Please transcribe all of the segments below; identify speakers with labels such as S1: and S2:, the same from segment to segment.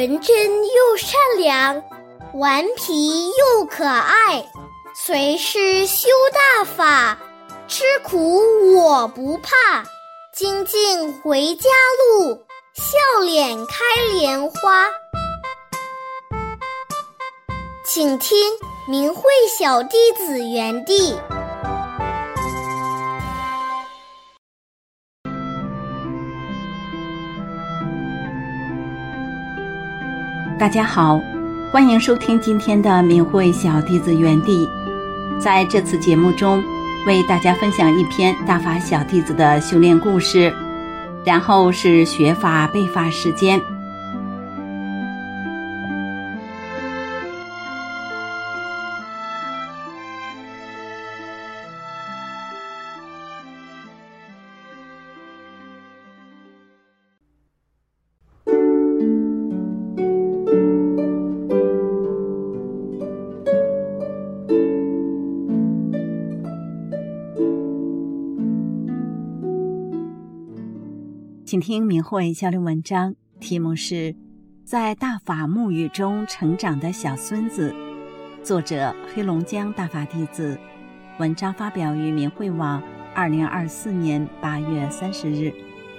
S1: 纯真又善良，顽皮又可爱，随师修大法，吃苦我不怕，精进回家路，笑脸开莲花。请听明慧小弟子园地。
S2: 大家好，欢迎收听今天的明慧小弟子园地。在这次节目中，为大家分享一篇大法小弟子的修炼故事，然后是学法背法时间。请听明慧交流文章，题目是在大法沐浴中成长的小孙子，作者黑龙江大法弟子，文章发表于明慧网2024年8月30日。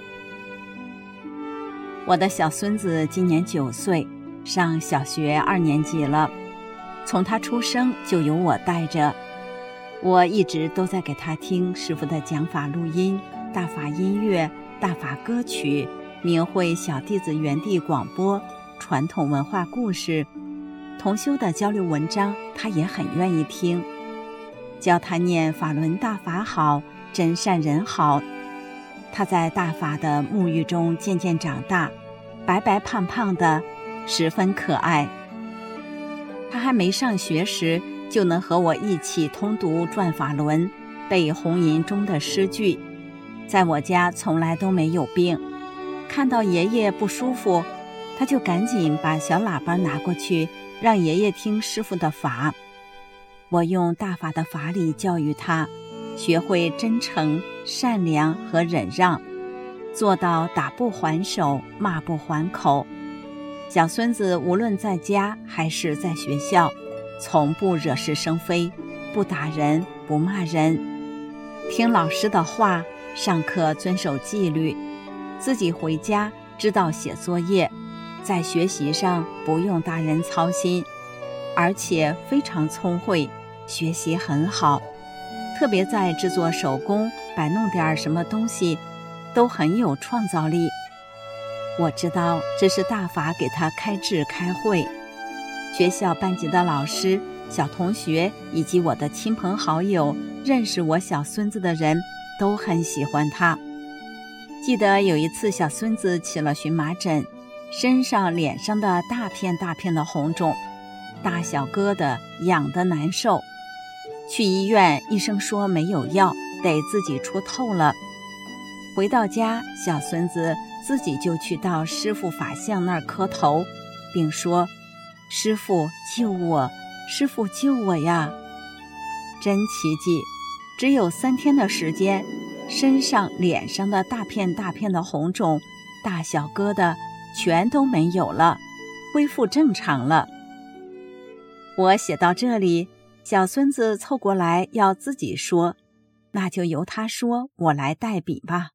S2: 我的小孙子今年9岁，上小学2年级了，从他出生就由我带着，我一直都在给他听师父的讲法录音、大法音乐、大法歌曲、明慧小弟子园地广播、传统文化故事、同修的交流文章，他也很愿意听。教他念法轮大法好，真善人好。他在大法的沐浴中渐渐长大，白白胖胖的，十分可爱。他还没上学时，就能和我一起通读转法轮，背红吟中的诗句。在我家从来都没有病，看到爷爷不舒服，他就赶紧把小喇叭拿过去，让爷爷听师父的法。我用大法的法理教育他，学会真诚、善良和忍让，做到打不还手，骂不还口。小孙子无论在家还是在学校，从不惹是生非，不打人，不骂人，听老师的话，上课遵守纪律，自己回家知道写作业，在学习上不用大人操心，而且非常聪慧，学习很好，特别在制作手工，摆弄点什么东西都很有创造力。我知道这是大法给他开智开慧，学校班级的老师、小同学以及我的亲朋好友，认识我小孙子的人都很喜欢他。记得有一次小孙子起了荨麻疹，身上脸上的大片大片的红肿，大小疙瘩，痒得难受。去医院，医生说没有药，得自己出透了。回到家，小孙子自己就去到师父法像那儿磕头，并说：师父救我，师父救我呀。真奇迹，只有3天的时间，身上脸上的大片大片的红肿、大小疙瘩全都没有了，恢复正常了。我写到这里，小孙子凑过来要自己说，那就由他说，我来代笔吧。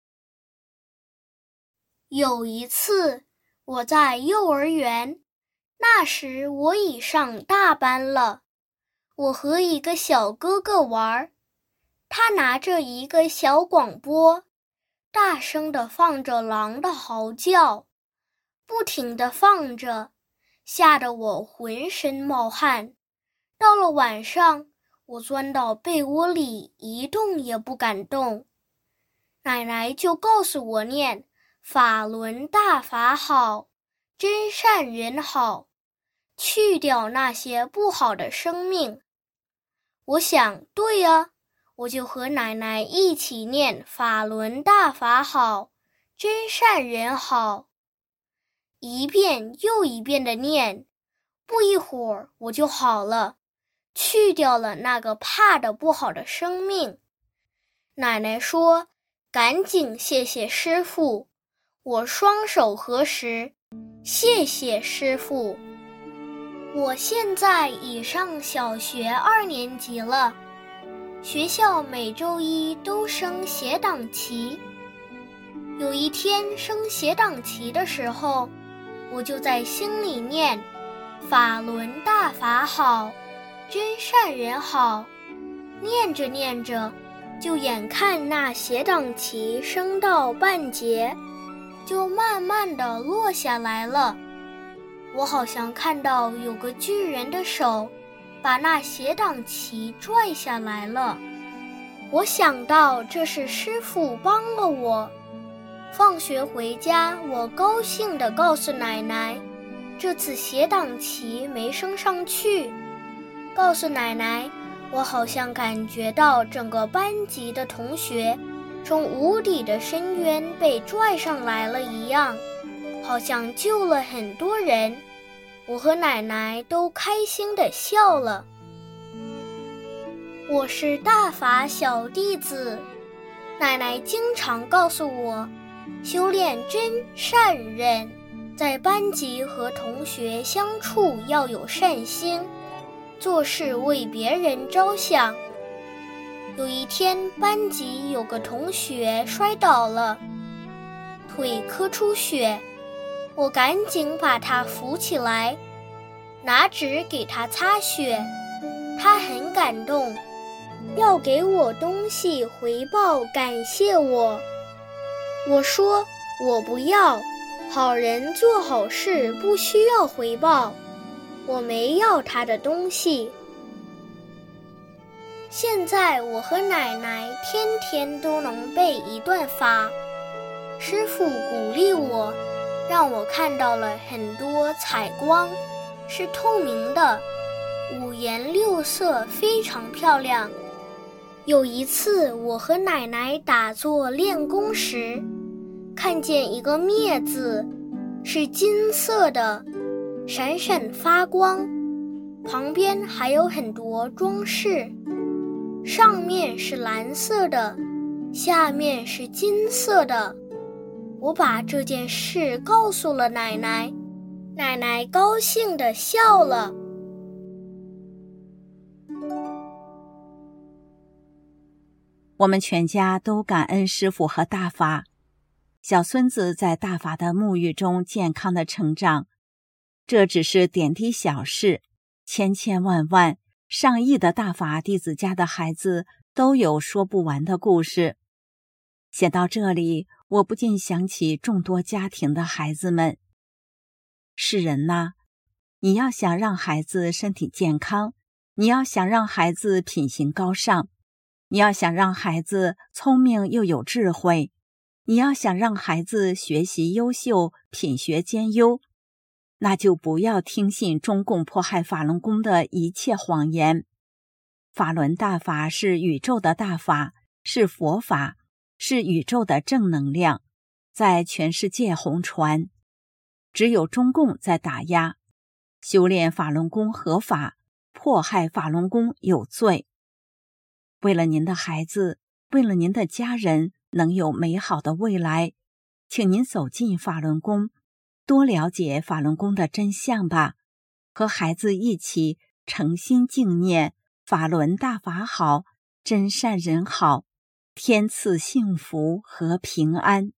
S1: 有一次，我在幼儿园，那时我已上大班了。我和一个小哥哥玩，他拿着一个小广播，大声地放着狼的嚎叫，不停地放着，吓得我浑身冒汗。到了晚上，我钻到被窝里一动也不敢动。奶奶就告诉我念法轮大法好，真善人好，去掉那些不好的生命。我想，对啊，我就和奶奶一起念法轮大法好，真善人好，一遍又一遍地念，不一会儿我就好了，去掉了那个怕的不好的生命。奶奶说，赶紧谢谢师父。我双手合十， 谢谢师傅。我现在已上小学2年级了，学校每周一都升写党旗。有一天升写党旗的时候，我就在心里念：法轮大法好，真善人好。念着念着，就眼看那写党旗升到半截，就慢慢地落下来了。我好像看到有个巨人的手把那写党旗拽下来了。我想到这是师父帮了我。放学回家，我高兴地告诉奶奶，这次写党旗没升上去。告诉奶奶，我好像感觉到整个班级的同学从无底的深渊被拽上来了一样，好像救了很多人。我和奶奶都开心地笑了。我是大法小弟子，奶奶经常告诉我，修炼真善忍，在班级和同学相处要有善心，做事为别人着想。有一天，班级有个同学摔倒了，腿磕出血，我赶紧把他扶起来，拿纸给他擦血。他很感动，要给我东西回报感谢我。我说我不要，好人做好事不需要回报。我没要他的东西。现在我和奶奶天天都能背一段法。师父鼓励我，让我看到了很多彩光，是透明的，5颜6色，非常漂亮。有一次我和奶奶打坐练功时，看见一个灭字，是金色的，闪闪发光，旁边还有很多装饰，上面是蓝色的，下面是金色的。我把这件事告诉了奶奶，奶奶高兴地笑了。
S2: 我们全家都感恩师父和大法，小孙子在大法的沐浴中健康的成长。这只是点滴小事，千千万万上亿的大法弟子家的孩子都有说不完的故事。写到这里，我不禁想起众多家庭的孩子们。是人呐，你要想让孩子身体健康，你要想让孩子品行高尚，你要想让孩子聪明又有智慧，你要想让孩子学习优秀，品学兼优，那就不要听信中共迫害法轮功的一切谎言。法轮大法是宇宙的大法，是佛法，是宇宙的正能量，在全世界红传。只有中共在打压，修炼法轮功合法，迫害法轮功有罪。为了您的孩子，为了您的家人能有美好的未来，请您走进法轮功，多了解法轮功的真相吧，和孩子一起诚心敬念法轮大法好，真善人好，天赐幸福和平安。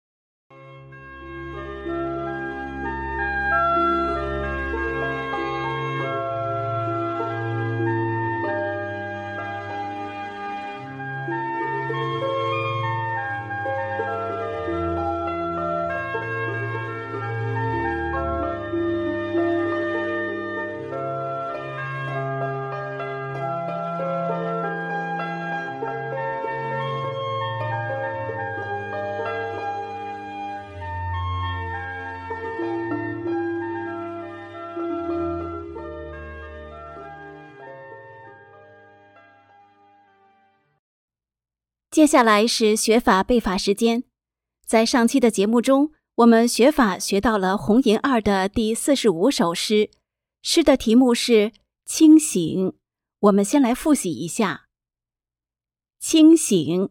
S3: 接下来是学法背法时间。在上期的节目中，我们学法学到了红银二的第45首诗，诗的题目是清醒。我们先来复习一下。清醒，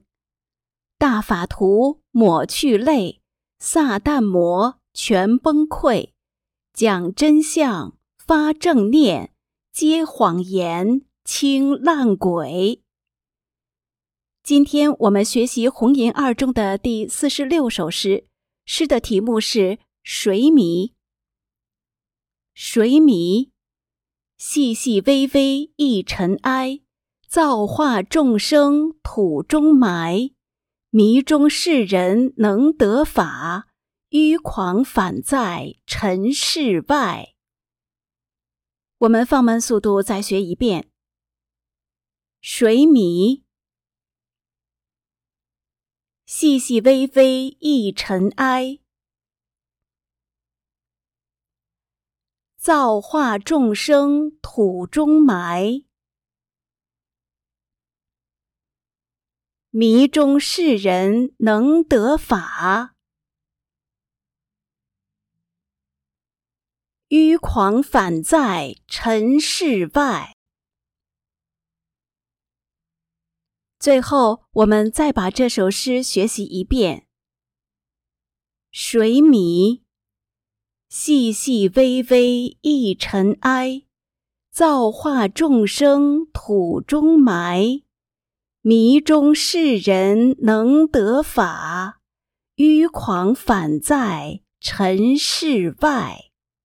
S3: 大法图抹去泪，撒旦魔全崩溃， 讲真相，发正念，揭谎言，清烂鬼。今天我们学习红银二中的第46首诗，诗的题目是水米。水米，细细微微一尘埃，造化众生土中埋，迷中世人能得法，迂狂反在尘世外。我们放慢速度再学一遍。水米，细细微微一尘埃，造化众生土中埋，迷中世人能得法，迂狂反在尘世外。最后，我们再把这首诗学习一遍。水米，细细微微一尘埃，造化众生土中埋，迷中世人能得法，迂狂反在尘世外。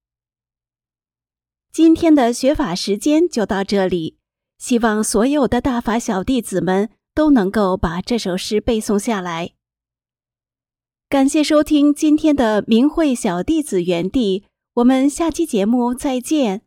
S3: 今天的学法时间就到这里，希望所有的大法小弟子们都能够把这首诗背诵下来。感谢收听今天的明慧小弟子园地，我们下期节目再见。